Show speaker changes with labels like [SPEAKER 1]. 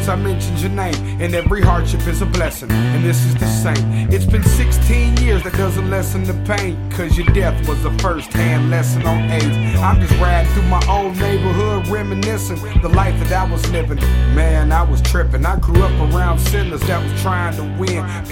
[SPEAKER 1] once I mentioned your name, and every hardship is a blessing, and this is the same. It's been 16 years, that doesn't lessen the pain, cause your death was a first-hand lesson on AIDS. I'm just riding through my old neighborhood, reminiscing the life that I was living. Man, I was tripping. I grew up around sinners that was trying to win.